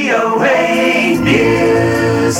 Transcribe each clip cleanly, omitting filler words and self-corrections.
VOA News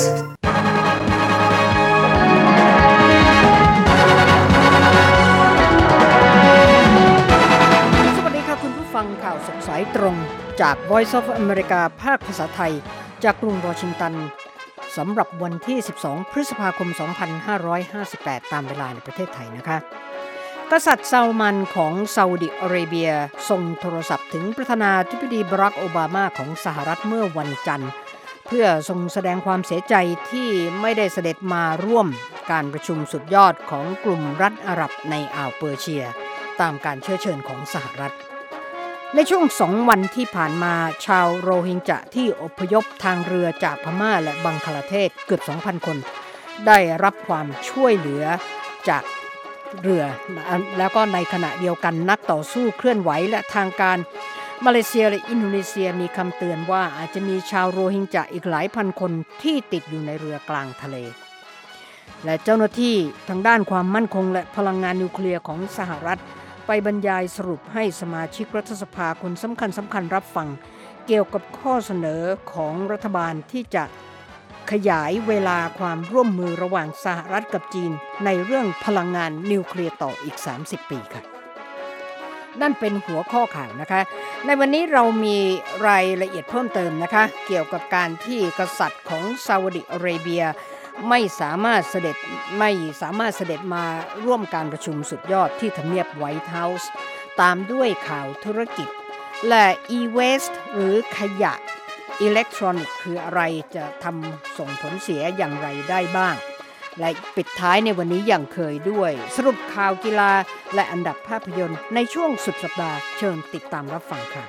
ฟังข่าวสดสายตรงจาก Voice of America ภาคภาษาไทยจากกรุงวอชิงตันสำหรับวันที่12พฤษภาคม2558ตามเวลาในประเทศไทยนะคะกษัตริย์ซาลมันของซาอุดิอาระเบียส่งโทรศัพท์ถึงประธานาธิบดีบารักโอบามาของสหรัฐเมื่อวันจันทร์เพื่อทรงแสดงความเสียใจที่ไม่ได้เสด็จมาร่วมการประชุมสุดยอดของกลุ่มรัฐอาหรับในอ่าวเปอร์เซียตามการเชื้อเชิญของสหรัฐในช่วง2 วันที่ผ่านมาชาวโรฮิงญะที่อพยพทางเรือจากพม่าและบังคลาเทศเกือบ 2,000 คนได้รับความช่วยเหลือจากเรือแล้วก็ในขณะเดียวกันนักต่อสู้เคลื่อนไหวและทางการมาเลเซียและอินโดนีเซียมีคำเตือนว่าอาจจะมีชาวโรฮิงญะอีกหลายพันคนที่ติดอยู่ในเรือกลางทะเลและเจ้าหน้าที่ทางด้านความมั่นคงและพลังงานนิวเคลียร์ของสหรัฐไปบรรยายสรุปให้สมาชิกรัฐสภาคนสำคัญรับฟังเกี่ยวกับข้อเสนอของรัฐบาลที่จะขยายเวลาความร่วมมือระหว่างสหรัฐกับจีนในเรื่องพลังงานนิวเคลียร์ต่ออีก30 ปีค่ะนั่นเป็นหัวข้อข่าวนะคะในวันนี้เรามีรายละเอียดเพิ่มเติมนะคะเกี่ยวกับการที่กษัตริย์ของซาอุดิอาระเบียไม่สามารถเสด็จมาร่วมการประชุมสุดยอดที่ทำเนียบไวท์เฮาส์ตามด้วยข่าวธุรกิจและ e-waste หรือขยะอิเล็กทรอนิกส์คืออะไรจะทำส่งผลเสียอย่างไรได้บ้างและปิดท้ายในวันนี้อย่างเคยด้วยสรุปข่าวกีฬาและอันดับภาพยนตร์ในช่วงสุดสัปดาห์เชิญติดตามรับฟังค่ะ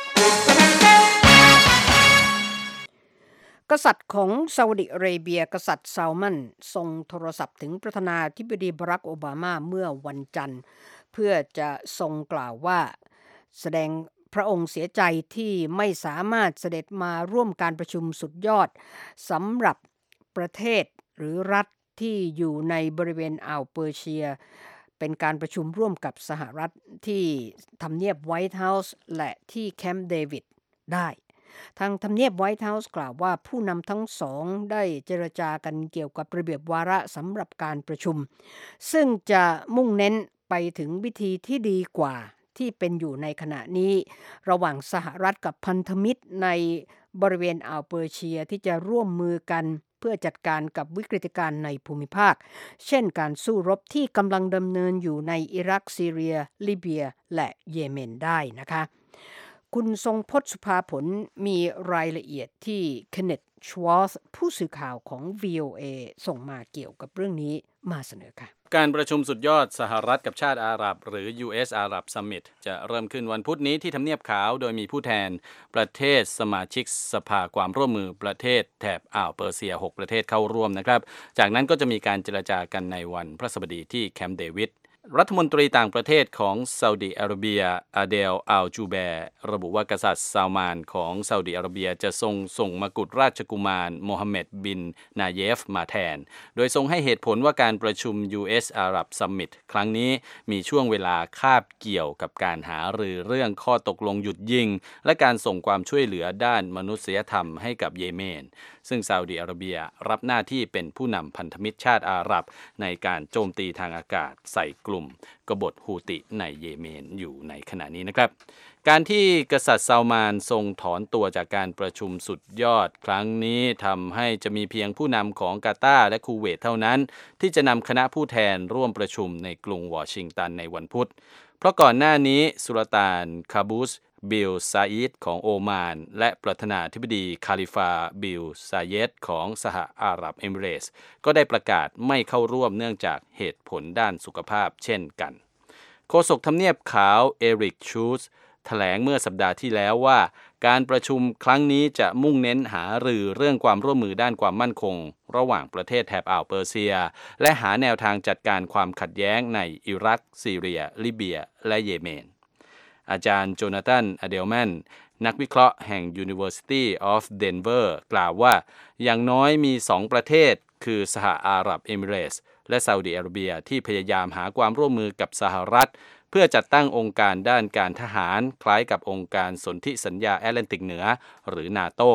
กษัตริย์ของซาอุดิอาระเบียกษัตริย์ซาลมันส่งโทรศัพท์ถึงประธานาธิบดีบารักโอบามาเมื่อวันจันทร์เพื่อจะทรงกล่าวว่าแสดงพระองค์เสียใจที่ไม่สามารถเสด็จมาร่วมการประชุมสุดยอดสำหรับประเทศหรือรัฐที่อยู่ในบริเวณอ่าวเปอร์เซียเป็นการประชุมร่วมกับสหรัฐที่ทำเนียบไวท์เฮาส์และที่แคมป์เดวิดได้ทางทำเนียบไวท์เฮาส์กล่าวว่าผู้นำทั้งสองได้เจรจากันเกี่ยวกับระเบียบวาระสำหรับการประชุมซึ่งจะมุ่งเน้นไปถึงวิธีที่ดีกว่าที่เป็นอยู่ในขณะนี้ระหว่างสหรัฐกับพันธมิตรในบริเวณอ่าวเปอร์เซียที่จะร่วมมือกันเพื่อจัดการกับวิกฤตการณ์ในภูมิภาคเช่นการสู้รบที่กำลังดำเนินอยู่ในอิรักซีเรียลิเบียและเยเมนได้นะคะคุณทรงพจน์สุภาผลมีรายละเอียดที่เคนเนธชวอร์ธผู้สื่อข่าวของ VOA ส่งมาเกี่ยวกับเรื่องนี้มาเสนอค่ะการประชุมสุดยอดสหรัฐกับชาติอาหรับหรือ US Arab Summit จะเริ่มขึ้นวันพุธนี้ที่ทำเนียบขาวโดยมีผู้แทนประเทศสมาชิกสภาความร่วมมือประเทศแถบอ่าวเปอร์เซีย6ประเทศเข้าร่วมนะครับจากนั้นก็จะมีการเจรจากันในวันพฤหัสบดีที่แคมป์เดวิดรัฐมนตรีต่างประเทศของซาอุดิอาระเบียอาเดลอัลจูแบร์ระบุว่ากษัตริย์ซาลมานของซาอุดิอาระเบียจะส่งมกุฎราชกุมารโมฮัมเหม็ดบินนาเยฟมาแทนโดยทรงให้เหตุผลว่าการประชุม US Arab Summit ครั้งนี้มีช่วงเวลาคาบเกี่ยวกับการหารือเรื่องข้อตกลงหยุดยิงและการส่งความช่วยเหลือด้านมนุษยธรรมให้กับเยเมนซึ่งซาอุดิอาระเบียรับหน้าที่เป็นผู้นำพันธมิตรชาติอาหรับในการโจมตีทางอากาศใส่กลุ่มกบฏฮูติในเยเมนอยู่ในขณะนี้นะครับการที่กษัตริย์ซาลมานทรงถอนตัวจากการประชุมสุดยอดครั้งนี้ทำให้จะมีเพียงผู้นำของกาตาร์และคูเวตเท่านั้นที่จะนำคณะผู้แทนร่วมประชุมในกรุงวอชิงตันในวันพุธเพราะก่อนหน้านี้สุลต่านคาบูสบิลซาอิดของโอมานและประธานาธิบดีคาลิฟาบิลซาเยดของสหอาหรับเอมิเรตส์ก็ได้ประกาศไม่เข้าร่วมเนื่องจากเหตุผลด้านสุขภาพเช่นกันโฆษกทำเนียบขาวเอริกชูสแถลงเมื่อสัปดาห์ที่แล้วว่าการประชุมครั้งนี้จะมุ่งเน้นหารือเรื่องความร่วมมือด้านความมั่นคงระหว่างประเทศแถบอ่าวเปอร์เซียและหาแนวทางจัดการความขัดแย้งในอิรักซีเรียลิเบียและเยเมนอาจารย์โจนาธานอเดลแมนนักวิเคราะห์แห่ง University of Denver กล่าวว่าอย่างน้อยมี2ประเทศคือสหอาหรับเอมิเรตส์และซาอุดิอาระเบียที่พยายามหาความร่วมมือกับสหรัฐเพื่อจัดตั้งองค์การด้านการทหารคล้ายกับองค์การสนธิสัญญาแอตแลนติกเหนือหรือนาโต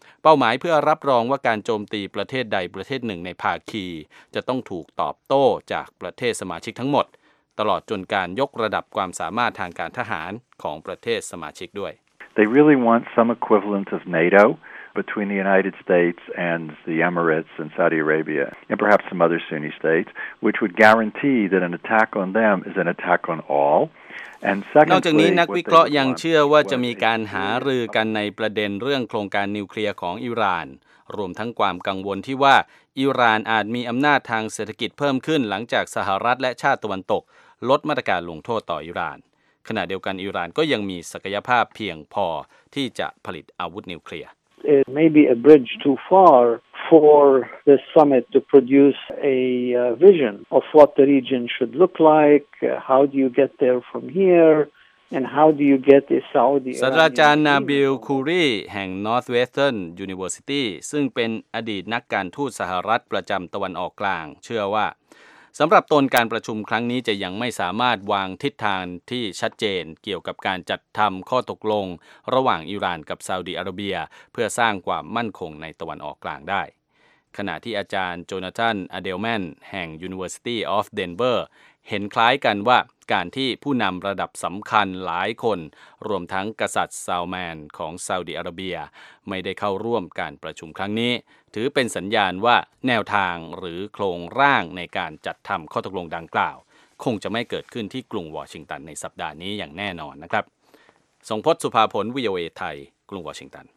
เป้าหมายเพื่อรับรองว่าการโจมตีประเทศใดประเทศหนึ่งในภาคีจะต้องถูกตอบโต้จากประเทศสมาชิกทั้งหมดตลอดจนการยกระดับความสามารถทางการทหารของประเทศสมาชิกด้วย They really want some equivalent of NATO between the United States and the Emirates and Saudi Arabia and perhaps some other Sunni states, which would guarantee that an attack on them is an attack on all. นอกจากนี้นักวิเคราะห์ยังเชื่อว่าจะมีการหารือกันในประเด็นเรื่องโครงการนิวเคลียร์ของอิหร่านรวมทั้งความกังวลที่ว่าอิหร่านอาจมีอำนาจทางเศรษฐกิจเพิ่มขึ้นหลังจากสหรัฐและชาติตะวันตกลดมาตรการลงโทษต่ออิหร่านขณะเดียวกันอิหร่านก็ยังมีศักยภาพเพียงพอที่จะผลิตอาวุธนิวเคลียร์ It may be a bridge too far for this summit to produce a vision of what the region should look like. How do you get there from here? And how do you get a Saudi? ศาสตราจารย์นาบิล คูรีแห่ง Northwestern University ซึ่งเป็นอดีตนักการทูตสหรัฐประจำตะวันออกกลางเชื่อว่าสำหรับตนการประชุมครั้งนี้จะยังไม่สามารถวางทิศทางที่ชัดเจนเกี่ยวกับการจัดทำข้อตกลงระหว่างอิหร่านกับซาอุดิอาระเบียเพื่อสร้างความมั่นคงในตะวันออกกลางได้ขณะที่อาจารย์โจนาธาน อเดลแมนแห่ง University of Denver เห็นคล้ายกันว่าการที่ผู้นำระดับสำคัญหลายคนรวมทั้งกษัตริย์ซาลแมนของซาอุดิอาระเบียไม่ได้เข้าร่วมการประชุมครั้งนี้ถือเป็นสัญญาณว่าแนวทางหรือโครงร่างในการจัดทำข้อตกลงดังกล่าวคงจะไม่เกิดขึ้นที่กรุงวอชิงตันในสัปดาห์นี้อย่างแน่นอนนะครับทรงพจน์ สุภาผล VOA ไทยกรุงวอชิงตัน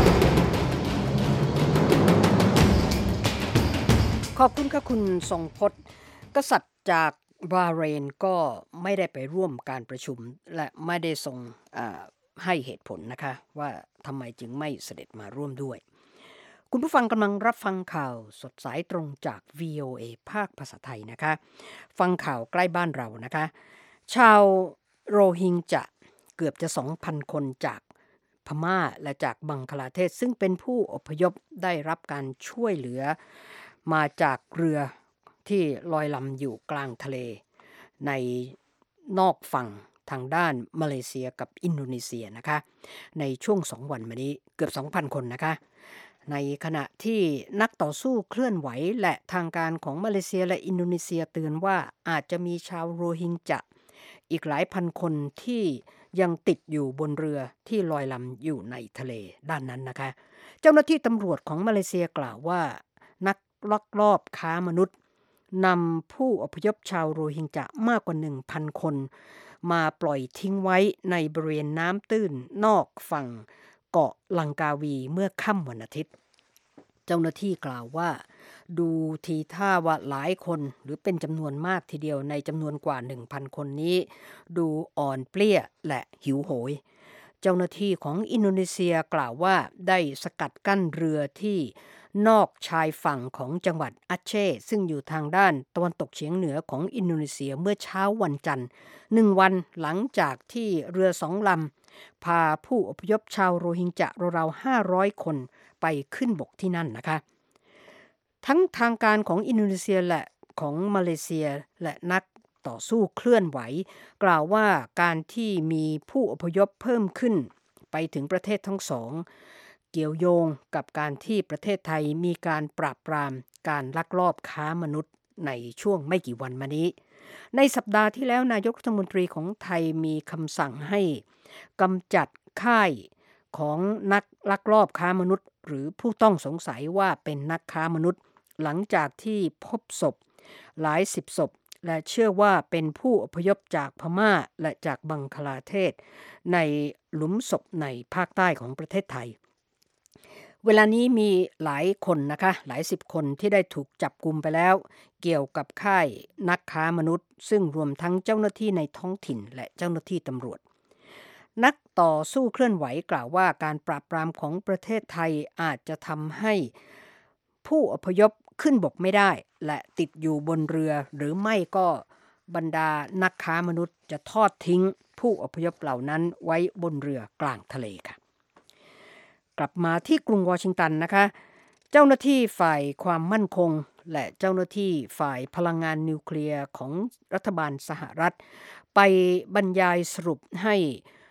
ขอบคุณค่ะคุณทรงพจน์กษัตริย์จากบาห์เรนก็ไม่ได้ไปร่วมการประชุมและไม่ได้ทรงให้เหตุผลนะคะว่าทำไมจึงไม่เสด็จมาร่วมด้วยคุณผู้ฟังกำลังรับฟังข่าวสดสายตรงจาก VOA ภาคภาษาไทยนะคะฟังข่าวใกล้บ้านเรานะคะชาวโรฮิงญะเกือบจะ 2,000 คนจากพม่าและจากบังคลาเทศซึ่งเป็นผู้อพยพได้รับการช่วยเหลือมาจากเรือที่ลอยลำอยู่กลางทะเลในนอกฝั่งทางด้านมาเลเซียกับอินโดนีเซียนะคะในช่วง2 วันมานี้เกือบ 2,000 คนนะคะในขณะที่นักต่อสู้เคลื่อนไหวและทางการของมาเลเซียและอินโดนีเซียเตือนว่าอาจจะมีชาวโรฮิงญะอีกหลายพันคนที่ยังติดอยู่บนเรือที่ลอยลำอยู่ในทะเลด้านนั้นนะคะเจ้าหน้าที่ตำรวจของมาเลเซียกล่าวว่านักลักลอบค้ามนุษย์นำผู้อพยพชาวโรฮิงญะมากกว่า 1,000 คนมาปล่อยทิ้งไว้ในบริเวณน้ำตื้นนอกฝั่งเกาะลังกาวีเมื่อค่ำวันอาทิตย์เจ้าหน้าที่กล่าวว่าดูทีท่าว่าหลายคนหรือเป็นจำนวนมากทีเดียวในจำนวนกว่า 1,000 คนนี้ดูอ่อนเปลี้ยและหิวโหยเจ้าหน้าที่ของอินโดนีเซียกล่าวว่าได้สกัดกั้นเรือที่นอกชายฝั่งของจังหวัดอัชเชซึ่งอยู่ทางด้านตะวันตกเฉียงเหนือของอินโดนีเซียเมื่อเช้าวันจันทร์1 วันหลังจากที่เรือ2 ลำพาผู้อพยพชาวโรฮิงญะราวๆ500 คนไปขึ้นบกที่นั่นนะคะทั้งทางการของอินโดนีเซียและของมาเลเซียและนักต่อสู้เคลื่อนไหวกล่าวว่าการที่มีผู้อพยพเพิ่มขึ้นไปถึงประเทศทั้งสองเกี่ยวโยงกับการที่ประเทศไทยมีการปราบปรามการลักลอบค้ามนุษย์ในช่วงไม่กี่วันมานี้ในสัปดาห์ที่แล้วนายกรัฐมนตรีของไทยมีคำสั่งให้กำจัดค่ายของนักลักลอบค้ามนุษย์หรือผู้ต้องสงสัยว่าเป็นนักค้ามนุษย์หลังจากที่พบศพหลายสิบศพและเชื่อว่าเป็นผู้อพยพจากพม่าและจากบังคลาเทศในหลุมศพในภาคใต้ของประเทศไทยเวลานี้มีหลายคนนะคะหลายสิบคนที่ได้ถูกจับกุมไปแล้วเกี่ยวกับค่ายนักค้ามนุษย์ซึ่งรวมทั้งเจ้าหน้าที่ในท้องถิ่นและเจ้าหน้าที่ตำรวจนักต่อสู้เคลื่อนไหวกล่าวว่าการปราบปรามของประเทศไทยอาจจะทำให้ผู้อพยพขึ้นบกไม่ได้และติดอยู่บนเรือหรือไม่ก็บรรดานักค้ามนุษย์จะทอดทิ้งผู้อพยพเหล่านั้นไว้บนเรือกลางทะเลค่ะกลับมาที่กรุงวอชิงตันนะคะเจ้าหน้าที่ฝ่ายความมั่นคงและเจ้าหน้าที่ฝ่ายพลังงานนิวเคลียร์ของรัฐบาลสหรัฐไปบรรยายสรุปให้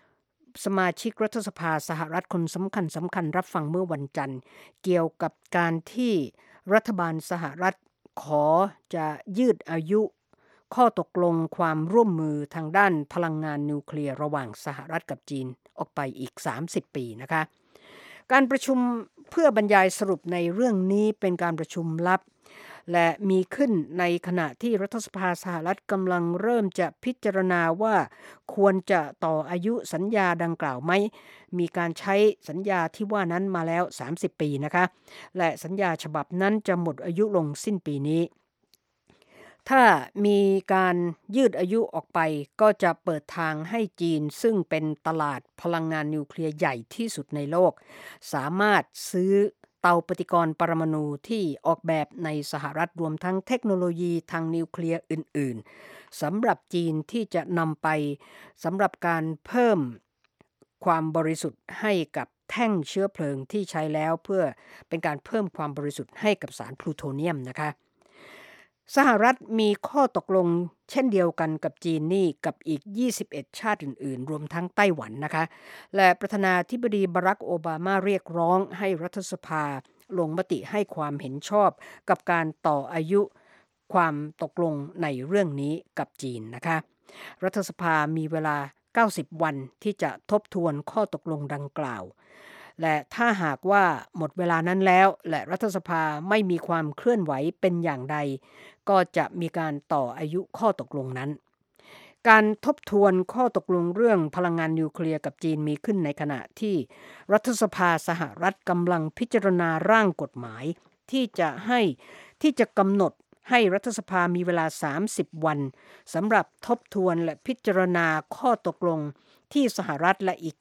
สมาชิกรัฐสภาสหรัฐคนสำคัญรับฟังเมื่อวันจันทร์เกี่ยวกับการที่รัฐบาลสหรัฐขอจะยืดอายุข้อตกลงความร่วมมือทางด้านพลังงานนิวเคลียร์ระหว่างสหรัฐกับจีนออกไปอีก30 ปีนะคะการประชุมเพื่อบรรยายสรุปในเรื่องนี้เป็นการประชุมลับและมีขึ้นในขณะที่รัฐสภาสหรัฐกำลังเริ่มจะพิจารณาว่าควรจะต่ออายุสัญญาดังกล่าวไหมมีการใช้สัญญาที่ว่านั้นมาแล้ว30 ปีนะคะและสัญญาฉบับนั้นจะหมดอายุลงสิ้นปีนี้ถ้ามีการยืดอายุออกไปก็จะเปิดทางให้จีนซึ่งเป็นตลาดพลังงานนิวเคลียร์ใหญ่ที่สุดในโลกสามารถซื้อเตาปฏิกรณ์ปรมาณูที่ออกแบบในสหรัฐรวมทั้งเทคโนโลยีทางนิวเคลียร์อื่นๆสำหรับจีนที่จะนำไปสำหรับการเพิ่มความบริสุทธิ์ให้กับแท่งเชื้อเพลิงที่ใช้แล้วเพื่อเป็นการเพิ่มความบริสุทธิ์ให้กับสารพลูโทเนียมนะคะสหรัฐมีข้อตกลงเช่นเดียวกันกับจีนนี่กับอีก21ชาติอื่นๆรวมทั้งไต้หวันนะคะและประธานาธิบดีบารักโอบามาเรียกร้องให้รัฐสภาลงมติให้ความเห็นชอบกับการต่ออายุความตกลงในเรื่องนี้กับจีนนะคะรัฐสภามีเวลา90 วันที่จะทบทวนข้อตกลงดังกล่าวและถ้าหากว่าหมดเวลานั้นแล้วและรัฐสภาไม่มีความเคลื่อนไหวเป็นอย่างใดก็จะมีการต่ออายุข้อตกลงนั้นการทบทวนข้อตกลงเรื่องพลังงานนิวเคลียร์กับจีนมีขึ้นในขณะที่รัฐสภาสหรัฐกำลังพิจารณาร่างกฎหมายที่จะกำหนดให้รัฐสภามีเวลา30 วันสำหรับทบทวนและพิจารณาข้อตกลงที่สหรัฐและอีก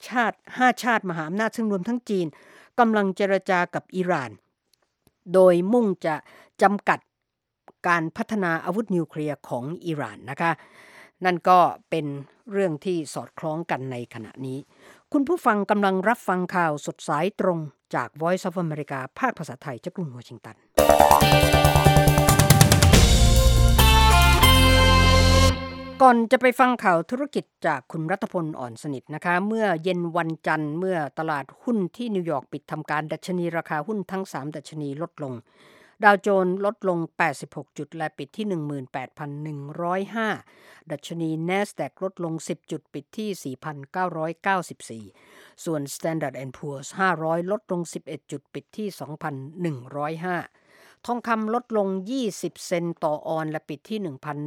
5 ชาติมหาอำนาจซึ่งรวมทั้งจีนกำลังเจรจากับอิหร่านโดยมุ่งจะจำกัดการพัฒนาอาวุธนิวเคลียร์ของอิหร่านนะคะนั่นก็เป็นเรื่องที่สอดคล้องกันในขณะนี้คุณผู้ฟังกำลังรับฟังข่าวสดสายตรงจาก Voice of America ภาคภาษาไทยจากกรุงวอชิงตันก่อนจะไปฟังข่าวธุรกิจจากคุณรัตพลอ่อนสนิทนะคะเมื่อเย็นวันจันทร์เมื่อตลาดหุ้นที่นิวยอร์กปิดทำการดัชนีราคาหุ้นทั้ง3ดัชนีลดลงดาวโจนส์ลดลง86จุดและปิดที่ 18,105 ดัชนี NASDAQ ลดลง10จุดปิดที่ 4,994 ส่วน Standard & Poor's 500ลดลง11จุดปิดที่ 2,105 ทองคำลดลง20เซนต์ต่อออนซ์และปิดที่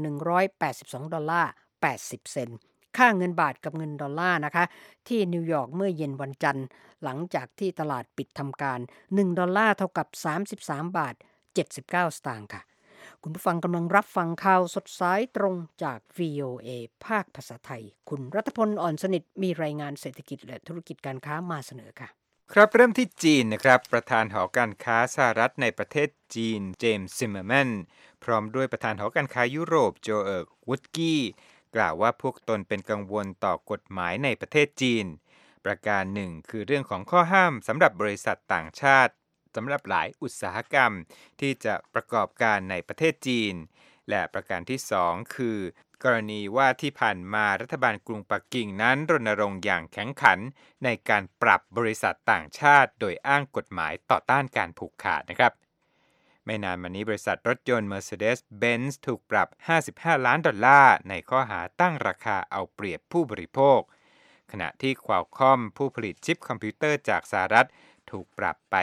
$1,182.80 เซนต์ค่าเงินบาทกับเงินดอลลาร์นะคะที่นิวยอร์กเมื่อเย็นวันจันทร์หลังจากที่ตลาดปิดทำการ1ดอลลาร์เท่ากับ33.79 บาทค่ะคุณผู้ฟังกำลังรับฟังข่าวสดสายตรงจาก VOA ภาคภาษาไทยคุณรัตพลอ่อนสนิทมีรายงานเศรษฐกิจและธุรกิจการค้ามาเสนอค่ะครับเริ่มที่จีนนะครับประธานหอการค้าสหรัฐในประเทศจีนเจมส์ซิมเมอร์แมนพร้อมด้วยประธานหอการค้ายุโรปโจเอิร์กวูดกี้กล่าวว่าพวกตนเป็นกังวลต่อกฎหมายในประเทศจีนประการหนึ่งคือเรื่องของข้อห้ามสำหรับบริษัทต่างชาติสำหรับหลายอุตสาหกรรมที่จะประกอบการในประเทศจีนและประการที่2คือกรณีว่าที่ผ่านมารัฐบาลกรุงปักกิ่งนั้นรณรงค์อย่างแข็งขันในการปรับบริษัทต่างชาติโดยอ้างกฎหมายต่อต้านการผูกขาดนะครับไม่นานมานี้บริษัทรถยนต์ Mercedes-Benz ถูกปรับ$55 ล้านในข้อหาตั้งราคาเอาเปรียบผู้บริโภคขณะที่ Qualcomm ผู้ผลิตชิปคอมพิวเตอร์จากสหรัฐถูกปรับไป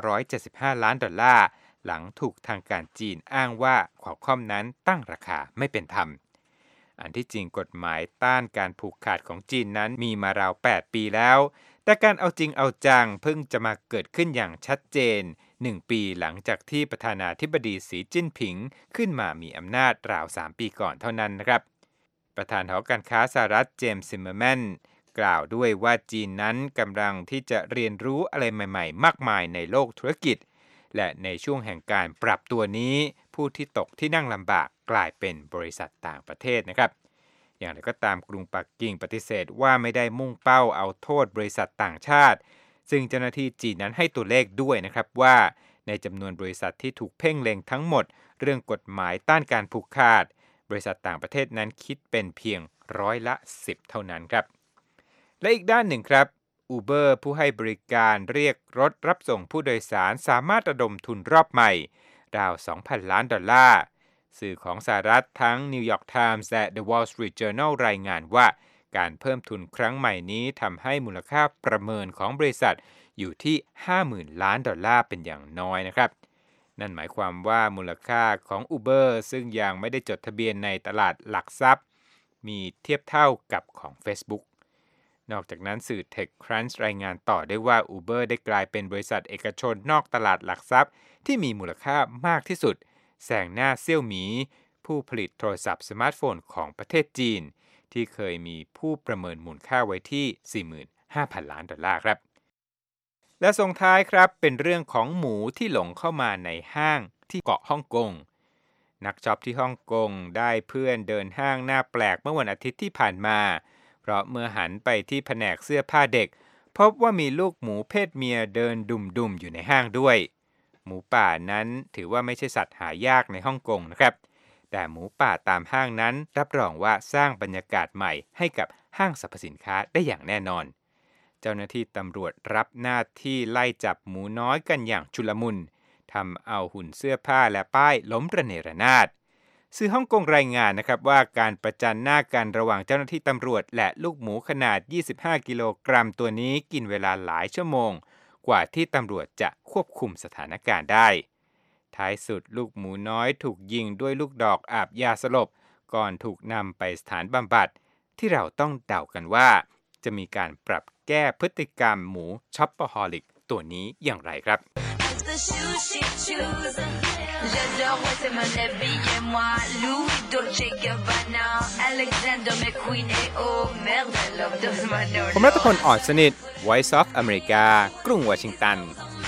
$975 ล้านหลังถูกทางการจีนอ้างว่า Qualcomm นั้นตั้งราคาไม่เป็นธรรมอันที่จริงกฎหมายต้านการผูกขาดของจีนนั้นมีมาราว8ปีแล้วแต่การเอาจริงเอาจังเพิ่งจะมาเกิดขึ้นอย่างชัดเจน1ปีหลังจากที่ประธานาธิบดีสีจิ้นผิงขึ้นมามีอำนาจราว3ปีก่อนเท่านั้นนะครับประธานหอการค้าสหรัฐเจมส์ซิมเมอร์แมนกล่าวด้วยว่าจีนนั้นกำลังที่จะเรียนรู้อะไรใหม่ๆมากมายในโลกธุรกิจและในช่วงแห่งการปรับตัวนี้ผู้ที่ตกที่นั่งลำบากกลายเป็นบริษัทต่างประเทศนะครับอย่างไรก็ตามกรุงปักกิ่งปฏิเสธว่าไม่ได้มุ่งเป้าเอาโทษบริษัทต่างชาติซึ่งเจ้าหน้าที่จีนนั้นให้ตัวเลขด้วยนะครับว่าในจำนวนบริษัทที่ถูกเพ่งเล็งทั้งหมดเรื่องกฎหมายต้านการผูกขาดบริษัทต่างประเทศนั้นคิดเป็นเพียง10%เท่านั้นครับและอีกด้านหนึ่งครับ Uber ผู้ให้บริการเรียกรถรับส่งผู้โดยสารสามารถระดมทุนรอบใหม่ราว $2,000 ล้านสื่อของสหรัฐทั้ง New York Times และ The Wall Street Journal รายงานว่าการเพิ่มทุนครั้งใหม่นี้ทำให้มูลค่าประเมินของบริษัทอยู่ที่ $50,000 ล้านเป็นอย่างน้อยนะครับนั่นหมายความว่ามูลค่าของ Uber ซึ่งยังไม่ได้จดทะเบียนในตลาดหลักทรัพย์มีเทียบเท่ากับของ Facebook นอกจากนั้นสื่อ TechCrunch รายงานต่อได้ว่า Uber ได้กลายเป็นบริษัทเอกชนนอกตลาดหลักทรัพย์ที่มีมูลค่ามากที่สุดแซงหน้าเซี่ยวหมีผู้ผลิตโทรศัพท์สมาร์ทโฟนของประเทศจีนที่เคยมีผู้ประเมินมูลค่าไว้ที่ 45,000 ล้านดอลลาร์ครับและส่งท้ายครับเป็นเรื่องของหมูที่หลงเข้ามาในห้างที่เกาะฮ่องกงนักช็อปที่ฮ่องกงได้เพื่อนเดินห้างหน้าแปลกเมื่อวันอาทิตย์ที่ผ่านมาเพราะเมื่อหันไปที่แผนกเสื้อผ้าเด็กพบว่ามีลูกหมูเพศเมียเดินดุ่มๆอยู่ในห้างด้วยหมูป่านั้นถือว่าไม่ใช่สัตว์หายากในฮ่องกงนะครับแต่หมูป่าตามห้างนั้นรับรองว่าสร้างบรรยากาศใหม่ให้กับห้างสรรพสินค้าได้อย่างแน่นอนเจ้าหน้าที่ตำรวจรับหน้าที่ไล่จับหมูน้อยกันอย่างชุลมุนทำเอาหุ่นเสื้อผ้าและป้ายล้มระเนระนาดสื่อฮ่องกงรายงานนะครับว่าการประจันหน้ากันระหว่างเจ้าหน้าที่ตำรวจและลูกหมูขนาด25กิโลกรัมตัวนี้กินเวลาหลายชั่วโมงกว่าที่ตำรวจจะควบคุมสถานการณ์ได้ท้ายสุดลูกหมูน้อยถูกยิงด้วยลูกดอกอาบยาสลบก่อนถูกนำไปสถานบำบัดที่เราต้องเดากันว่าจะมีการปรับแก้พฤติกรรมหมูช็อปเปอร์ฮอลิกตัวนี้อย่างไรครับผมรัตพล อ่อนสนิท Voice of America กรุงวอชิงตัน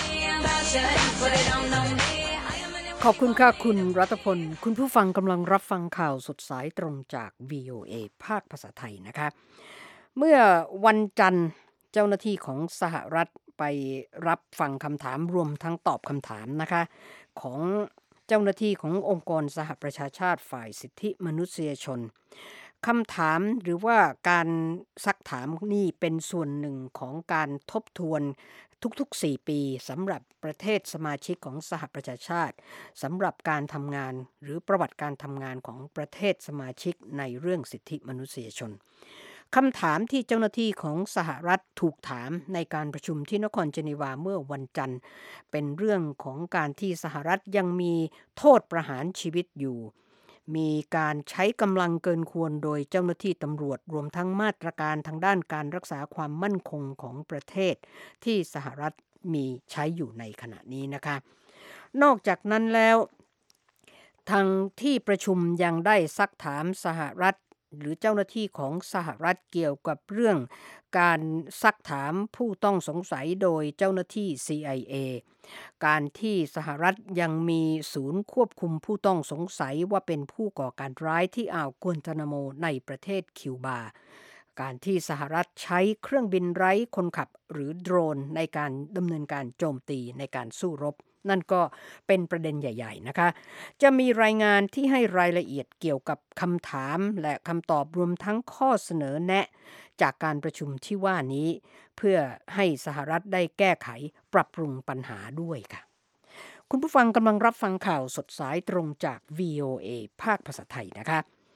ขอบคุณค่ะคุณรัตพลคุณผู้ฟังกำลังรับฟังข่าวสดสายตรงจาก VOA ภาคภาษาไทยนะคะเมื่อวันจันทร์เจ้าหน้าที่ของสหรัฐไปรับฟังคำถามรวมทั้งตอบคำถามนะคะของเจ้าหน้าที่ขององค์กรสหประชาชาติฝ่ายสิทธิมนุษยชนคำถามหรือว่าการซักถามนี่เป็นส่วนหนึ่งของการทบทวนทุกๆ4ปีสำหรับประเทศสมาชิกของสหประชาชาติสำหรับการทำงานหรือประวัติการทำงานของประเทศสมาชิกในเรื่องสิทธิมนุษยชนคำถามที่เจ้าหน้าที่ของสหรัฐถูกถามในการประชุมที่นครเจนีวาเมื่อวันจันทร์เป็นเรื่องของการที่สหรัฐยังมีโทษประหารชีวิตอยู่มีการใช้กำลังเกินควรโดยเจ้าหน้าที่ตำรวจรวมทั้งมาตรการทางด้านการรักษาความมั่นคงของประเทศที่สหรัฐมีใช้อยู่ในขณะนี้นะคะนอกจากนั้นแล้วทางที่ประชุมยังได้ซักถามสหรัฐหรือเจ้าหน้าที่ของสหรัฐเกี่ยวกับเรื่องการซักถามผู้ต้องสงสัยโดยเจ้าหน้าที่ CIA การที่สหรัฐยังมีศูนย์ควบคุมผู้ต้องสงสัยว่าเป็นผู้ก่อการร้ายที่อ่าวกัวนานาโมในประเทศคิวบาการที่สหรัฐใช้เครื่องบินไร้คนขับหรือโดรนในการดำเนินการโจมตีในการสู้รบนั่นก็เป็นประเด็นใหญ่ๆนะคะจะมีรายงานที่ให้รายละเอียดเกี่ยวกับคำถามและคำตอบรวมทั้งข้อเสนอแนะจากการประชุมที่ว่านี้เพื่อให้สหรัฐได้แก้ไขปรับปรุงปัญหาด้วยค่ะคุณผู้ฟังกำลังรับฟังข่าวสดสายตรงจาก VOA ภาคภาษาไทยนะคะ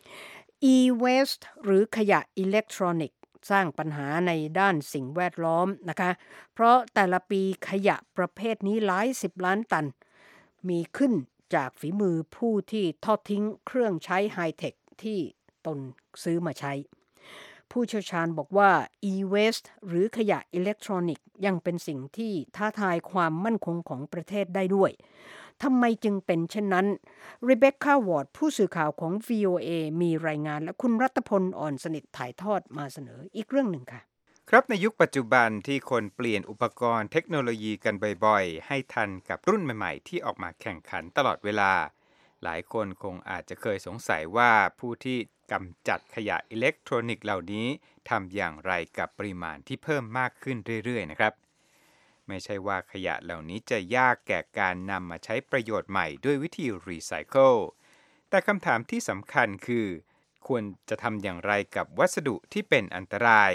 e-waste หรือขยะอิเล็กทรอนิกส์สร้างปัญหาในด้านสิ่งแวดล้อมนะคะเพราะแต่ละปีขยะประเภทนี้หลาย10 ล้านตันมีขึ้นจากฝีมือผู้ที่ทอดทิ้งเครื่องใช้ไฮเทคที่ตนซื้อมาใช้ผู้เชี่ยวชาญบอกว่า e-waste หรือขยะอิเล็กทรอนิกส์ยังเป็นสิ่งที่ท้าทายความมั่นคงของประเทศได้ด้วยทำไมจึงเป็นเช่นนั้น Rebecca Ward ผู้สื่อข่าวของ VOA มีรายงานและคุณรัตพล อ่อนสนิทถ่ายทอดมาเสนออีกเรื่องหนึ่งค่ะครับในยุคปัจจุบันที่คนเปลี่ยนอุปกรณ์เทคโนโลยีกันบ่อยๆให้ทันกับรุ่นใหม่ๆที่ออกมาแข่งขันตลอดเวลาหลายคนคงอาจจะเคยสงสัยว่าผู้ที่กำจัดขยะอิเล็กทรอนิกส์เหล่านี้ทำอย่างไรกับปริมาณที่เพิ่มมากขึ้นเรื่อยๆนะครับไม่ใช่ว่าขยะเหล่านี้จะยากแก่การนำมาใช้ประโยชน์ใหม่ด้วยวิธีรีไซเคิลแต่คำถามที่สำคัญคือควรจะทำอย่างไรกับวัสดุที่เป็นอันตราย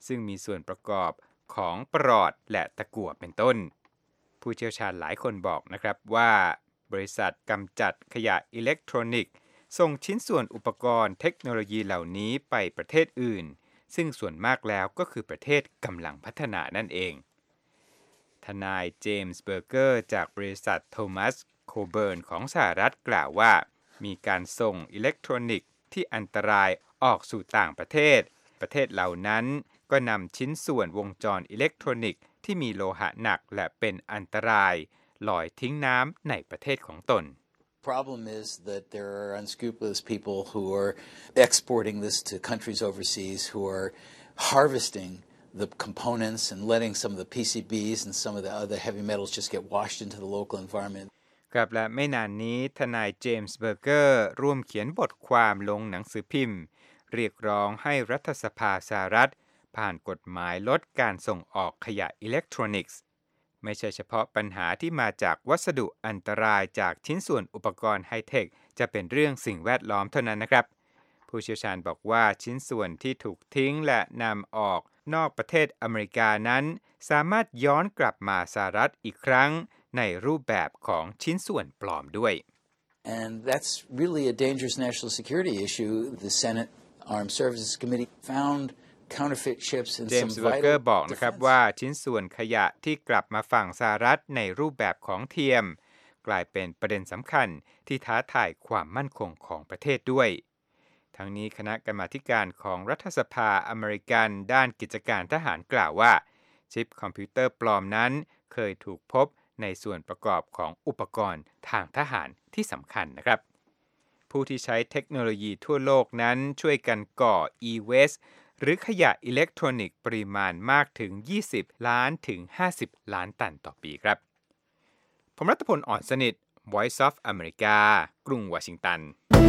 ซึ่งมีส่วนประกอบของปลอดและตะกั่วเป็นต้นผู้เชี่ยวชาญหลายคนบอกนะครับว่าบริษัทกำจัดขยะอิเล็กทรอนิกส์ส่งชิ้นส่วนอุปกรณ์เทคโนโลยีเหล่านี้ไปประเทศอื่นซึ่งส่วนมากแล้วก็คือประเทศกำลังพัฒนานั่นเองทนายเจมส์เบอร์เกอร์จากบริษัทโทมัสโคเบิร์นของสหรัฐกล่าวว่ามีการส่งอิเล็กทรอนิกส์ที่อันตรายออกสู่ต่างประเทศเหล่านั้นก็นำชิ้นส่วนวงจรอิเล็กทรอนิกส์ที่มีโลหะหนักและเป็นอันตรายลอยทิ้งน้ำในประเทศของตน problem is that there are unscrupulous people who are exporting this to countries overseas who are harvesting the components and letting some of the PCBs and some of the other heavy metals just get washed into the local environment. ครับและไม่นานนี้ทนายเจมส์เบอร์เกอร์ร่วมเขียนบทความลงหนังสือพิมพ์เรียกร้องให้รัฐสภาสหรัฐผ่านกฎหมายลดการส่งออกขยะอิเล็กทรอนิกส์ไม่ใช่เฉพาะปัญหาที่มาจากวัสดุอันตรายจากชิ้นส่วนอุปกรณ์ไฮเทคจะเป็นเรื่องสิ่งแวดล้อมเท่านั้นนะครับผู้เชี่ยวชาญบอกว่าชิ้นส่วนที่ถูกทิ้งและนำออกนอกประเทศอเมริกานั้นสามารถย้อนกลับมาสหรัฐอีกครั้งในรูปแบบของชิ้นส่วนปลอมด้วย And that's really a dangerous national security issue. The Senate Armed Services Committee found counterfeit chips in some vital เจมส์เบอร์เกอร์บอกนะครับว่าชิ้นส่วนขยะที่กลับมาฝั่งสหรัฐในรูปแบบของเทียมกลายเป็นประเด็นสำคัญที่ท้าทายความมั่นคงของประเทศด้วยทั้งนี้คณะกรรมาธิการของรัฐสภาอเมริกันด้านกิจการทหารกล่าวว่าชิปคอมพิวเตอร์ปลอมนั้นเคยถูกพบในส่วนประกอบของอุปกรณ์ทางทหารที่สำคัญนะครับผู้ที่ใช้เทคโนโลยีทั่วโลกนั้นช่วยกันก่อ e-waste หรือขยะอิเล็กทรอนิกส์ปริมาณมากถึง20ล้านถึง50ล้านตันต่อปีครับผมรัตพล อ่อนสนิท Voice of America กรุงวอชิงตัน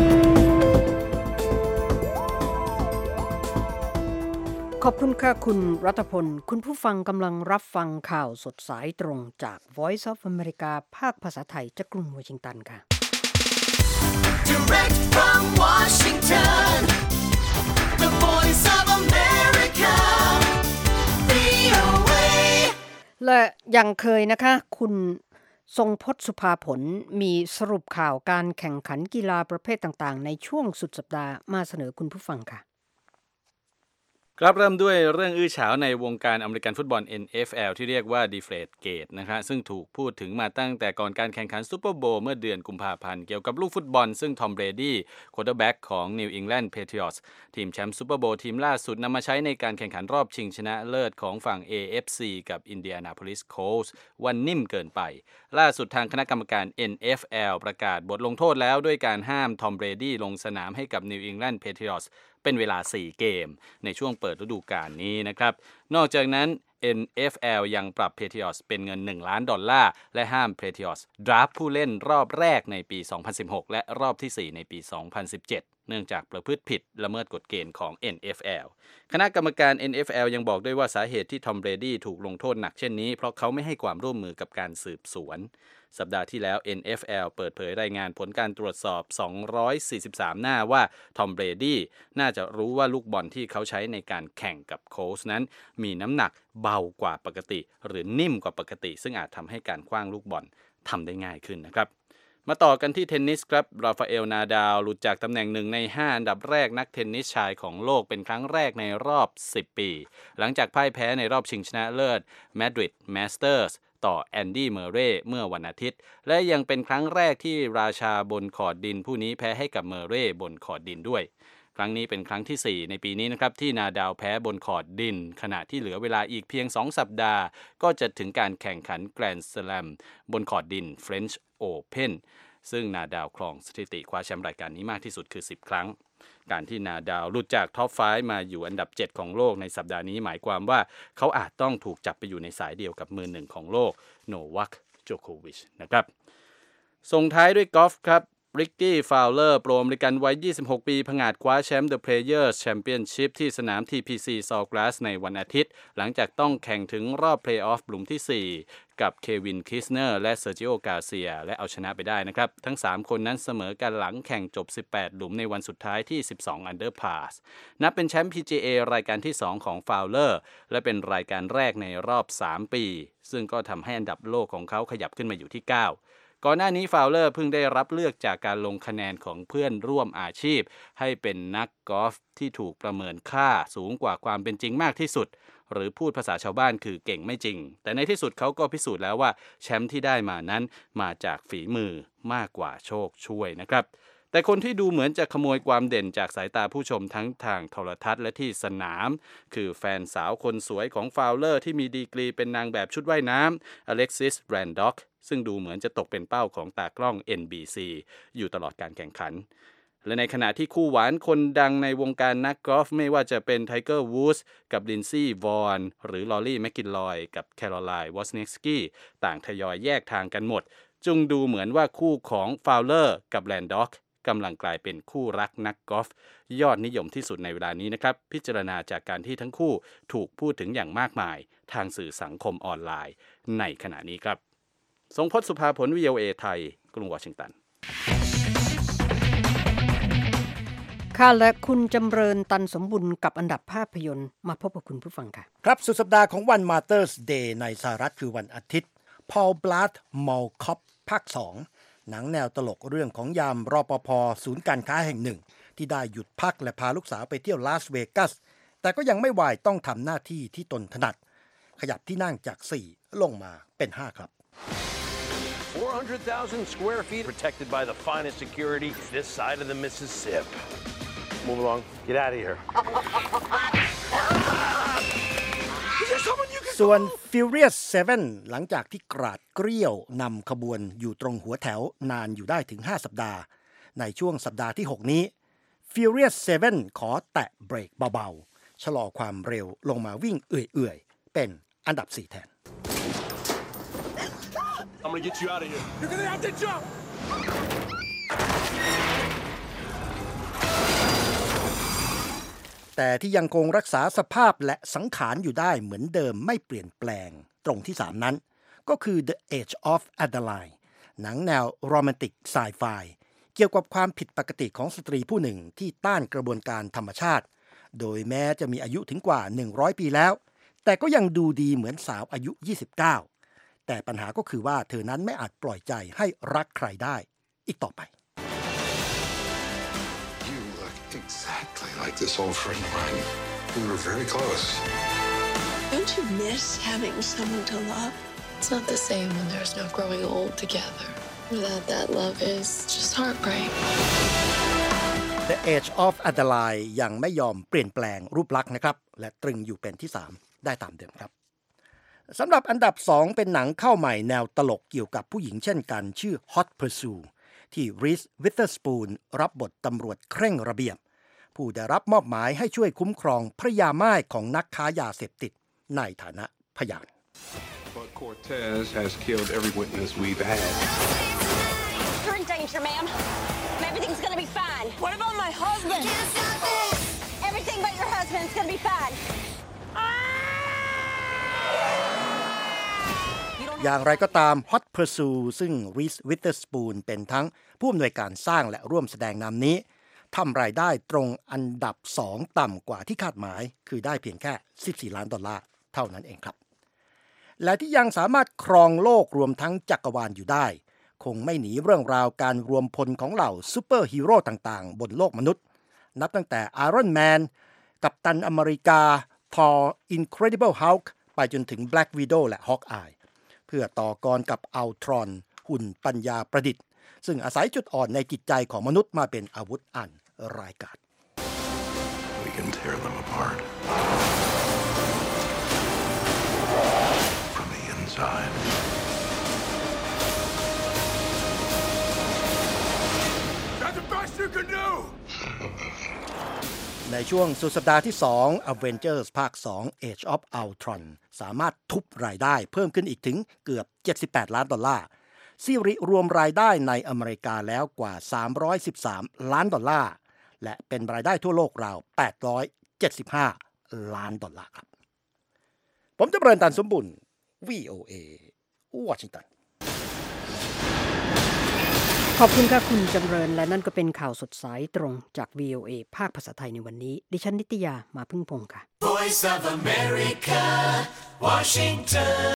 ขอบคุณค่ะคุณรัตพลคุณผู้ฟังกำลังรับฟังข่าวสดสายตรงจาก Voice of America ภาคภาษาไทยจากกรุงวอชิงตันค่ะ Direct from Washington, the voice of America, VOA. และอย่างเคยนะคะคุณทรงพจน์สุภาผลมีสรุปข่าวการแข่งขันกีฬาประเภทต่างๆในช่วงสุดสัปดาห์มาเสนอคุณผู้ฟังค่ะครับเริ่มด้วยเรื่องอื้อฉาวในวงการอเมริกันฟุตบอล NFL ที่เรียกว่า Deflategate นะครับซึ่งถูกพูดถึงมาตั้งแต่ก่อนการแข่งขันซูเปอร์โบว์เมื่อเดือนกุมภาพันธ์เกี่ยวกับลูกฟุตบอลซึ่งทอม เบรดี้ควอเตอร์แบ็กของ New England Patriots ทีมแชมป์ซูเปอร์โบว์ทีมล่าสุดนำมาใช้ในการแข่งขันรอบชิงชนะเลิศของฝั่ง AFC กับ Indianapolis Colts วันนิ่มเกินไปล่าสุดทางคณะกรรมการ NFL ประกาศบทลงโทษแล้วด้วยการห้ามทอม เบรดี้ลงสนามให้กับ New England Patriotsเป็นเวลา4เกมในช่วงเปิดฤดูกาลนี้นะครับนอกจากนั้น NFL ยังปรับ Patriots เป็นเงิน$1 ล้านและห้าม Patriots ดราฟผู้เล่นรอบแรกในปี 2016 และรอบที่4ในปี 2017 เนื่องจากประพฤติผิดละเมิดกฎเกณฑ์ของ NFL คณะกรรมการ NFL ยังบอกด้วยว่าสาเหตุที่ทอม เบรดี้ถูกลงโทษหนักเช่นนี้เพราะเขาไม่ให้ความร่วมมือกับการสืบสวนสัปดาห์ที่แล้ว NFL เปิดเผยรายงานผลการตรวจสอบ243หน้าว่าทอม เบรดี้น่าจะรู้ว่าลูกบอลที่เขาใช้ในการแข่งกับโค้ชนั้นมีน้ำหนักเบากว่าปกติหรือนิ่มกว่าปกติซึ่งอาจทำให้การขว้างลูกบอลทำได้ง่ายขึ้นนะครับมาต่อกันที่เทนนิสครับราฟาเอล นาดาลหลุดจากตำแหน่ง1ใน5อันดับแรกนักเทนนิสชายของโลกเป็นครั้งแรกในรอบ10ปีหลังจากพ่ายแพ้ในรอบชิงชนะเลิศมาดริดมาสเตอร์สต่อแอนดี้เมอร์เรย์เมื่อวันอาทิตย์และยังเป็นครั้งแรกที่ราชาบนคอร์ตดินผู้นี้แพ้ให้กับเมอร์เรย์บนคอร์ตดินด้วยครั้งนี้เป็นครั้งที่4ในปีนี้นะครับที่นาดาลแพ้บนคอร์ตดินขณะที่เหลือเวลาอีกเพียง2สัปดาห์ก็จะถึงการแข่งขันแกรนด์สแลมบนคอร์ตดิน French Open ซึ่งนาดาลครองสถิติคว้าแชมป์รายการนี้มากที่สุดคือ10ครั้งการที่นาดาลหลุดจากท็อป5มาอยู่อันดับ7ของโลกในสัปดาห์นี้หมายความว่าเขาอาจต้องถูกจับไปอยู่ในสายเดียวกับมือ1ของโลกโนวัค โจโควิชนะครับส่งท้ายด้วยกอล์ฟครับริกกี้ ฟาวเลอร์โปรอเมริกันวัย 26 ปีผงาดคว้าแชมป์ The Players Championship ที่สนาม TPC Sawgrass ในวันอาทิตย์หลังจากต้องแข่งถึงรอบเพลย์ออฟหลุมที่ 4 กับเควิน คิสเนอร์และเซอร์จิโอกาเซียและเอาชนะไปได้นะครับทั้ง 3 คนนั้นเสมอกันหลังแข่งจบ 18 หลุมในวันสุดท้ายที่ 12 under par นับเป็นแชมป์ PGA รายการที่ 2 ของฟาวเลอร์และเป็นรายการแรกในรอบ 3 ปีซึ่งก็ทำให้อันดับโลกของเขาขยับขึ้นมาอยู่ที่ 9ก่อนหน้านี้ฟาวเลอร์เพิ่งได้รับเลือกจากการลงคะแนนของเพื่อนร่วมอาชีพให้เป็นนักกอล์ฟที่ถูกประเมินค่าสูงกว่าความเป็นจริงมากที่สุดหรือพูดภาษาชาวบ้านคือเก่งไม่จริงแต่ในที่สุดเขาก็พิสูจน์แล้วว่าแชมป์ที่ได้มานั้นมาจากฝีมือมากกว่าโชคช่วยนะครับแต่คนที่ดูเหมือนจะขโมยความเด่นจากสายตาผู้ชมทั้งทางโทรทัศน์และที่สนามคือแฟนสาวคนสวยของฟาวเลอร์ที่มีดีกรีเป็นนางแบบชุดว่ายน้ำอเล็กซิส แบรนด็อกซึ่งดูเหมือนจะตกเป็นเป้าของตากล้อง NBC อยู่ตลอดการแข่งขันและในขณะที่คู่หวานคนดังในวงการนักกอล์ฟไม่ว่าจะเป็นไทเกอร์วูดส์กับลินซี่วอนหรือลอรี่แมคกินลอยกับแคโรไลน์วอสเน็กสกี้ต่างทยอยแยกทางกันหมดจึงดูเหมือนว่าคู่ของฟาวเลอร์กับแบรนด็อกกำลังกลายเป็นคู่รักนักกอล์ฟยอดนิยมที่สุดในเวลานี้นะครับพิจารณาจากการที่ทั้งคู่ถูกพูดถึงอย่างมากมายทางสื่อสังคมออนไลน์ในขณะนี้ครับทรงพจน์สุภาผล VOA ไทยกรุงวอชิงตันค่ะและคุณจำเริญตันสมบุญกับอันดับภาพยนตร์มาพบกับคุณผู้ฟังค่ะครับสุดสัปดาห์ของวัน Mother's Day ในสหรัฐคือวันอาทิตย์ Paul Blart Mall Cop ภาค 2 หนังแนวตลกเรื่องของยามรปภ.ศูนย์การค้าแห่งหนึ่งที่ได้หยุดพักและพาลูกสาวไปเที่ยวลาสเวกัสแต่ก็ยังไม่วายต้องทำหน้าที่ที่ตนถนัดขยับที่นั่งจาก 4 ลงมาเป็น 5 ครับ 400,000 square feet protected by the finest security this side of the Mississippi. Move along. Get out of here. ส่วน Furious 7 หลังจากที่กราดเกลี้ยวนำขบวนอยู่ตรงหัวแถวนานอยู่ได้ถึง 5 สัปดาห์ในช่วงสัปดาห์ที่ 6 นี้ Furious 7 ขอแตะเบรกเบาๆชะลอความเร็วลงมาวิ่งเอื่อยๆเป็นอันดับ 4 แทน I'm gonna get you out of here. You're gonna have to jump. แต่ที่ยังคงรักษาสภาพและสังขารอยู่ได้เหมือนเดิมไม่เปลี่ยนแปลงตรงที่ 3 นั้นก็คือ The Age of Adaline หนังแนวโรแมนติกไซไฟเกี่ยวกับความผิดปกติของสตรีผู้หนึ่งที่ต้านกระบวนการธรรมชาติโดยแม้จะมีอายุถึงกว่า100 ปีแล้วแต่ก็ยังดูดีเหมือนสาวอายุ29แต่ปัญหาก็คือว่าเธอนั้นไม่อาจปล่อยใจให้รักใครได้อีกต่อไป You look exactly like this old friend of mine. We were very close. Don't you miss having someone to love? It's not the same when there's no growing old together. Without that love is just heartbreak. The Age of Adaline ยังไม่ยอมเปลี่ยนแปลงรูปลักษณ์นะครับและตรึงอยู่เป็นที่ 3 ได้ตามเดิมครับสำหรับอันดับ 2 เป็นหนังเข้าใหม่แนวตลกเกี่ยวกับผู้หญิงเช่นกันชื่อ Hot Pursuit ที่ Reese Witherspoon รับบทตำรวจเคร่งระเบียบผู้ได้รับมอบหมายให้ช่วยคุ้มครองภรรยาม่ายของนักค้ายาเสพติดในฐานะพยาน But Cortez has killed every witness we've had. You're in danger, ma'am. Everything's gonna be fine. What about my husband? Can't stop this. Everything but your husband's gonna be fine. อย่างไรก็ตาม Hot Pursuit ซึ่ง Reese Witherspoon เป็นทั้งผู้อำนวยการสร้างและร่วมแสดงนำนี้ทำรายได้ตรงอันดับ 2 ต่ำกว่าที่คาดหมายคือได้เพียงแค่$14 ล้านเท่านั้นเองครับและที่ยังสามารถครองโลกรวมทั้งจักรวาลอยู่ได้คงไม่หนีเรื่องราวการรวมพลของเหล่าซูเปอร์ฮีโร่ต่างๆบนโลกมนุษย์นับตั้งแต่ Iron Man กัปตันอเมริกา Thor Incredible Hulk ไปจนถึง Black Widow และ Hawkeyeเพื่อต่อกรกับอัลทรอนหุ่นปัญญาประดิษฐ์ซึ่งอาศัยจุดอ่อนในจิตใจของมนุษย์มาเป็นอาวุธอันร้ายกาจ We can tear them apart from the inside. That's the best you can do. ในช่วงสุดสัปดาห์ที่ 2 Avengers ภาค 2 Age of Ultron สามารถทุบรายได้เพิ่มขึ้นอีกถึงเกือบ$78 ล้านซิริรวมรายได้ในอเมริกาแล้วกว่า$313 ล้านและเป็นรายได้ทั่วโลกราว$875 ล้านครับผมจำเริญตันสมบุญ VOA วอชิงตันขอบคุณค่ะคุณจำเริญและนั่นก็เป็นข่าวสดสายตรงจาก VOA ภาคภาษาไทยในวันนี้ดิฉันนิตยามาพึ่งพงษ์ค่ะ Voice of America Washington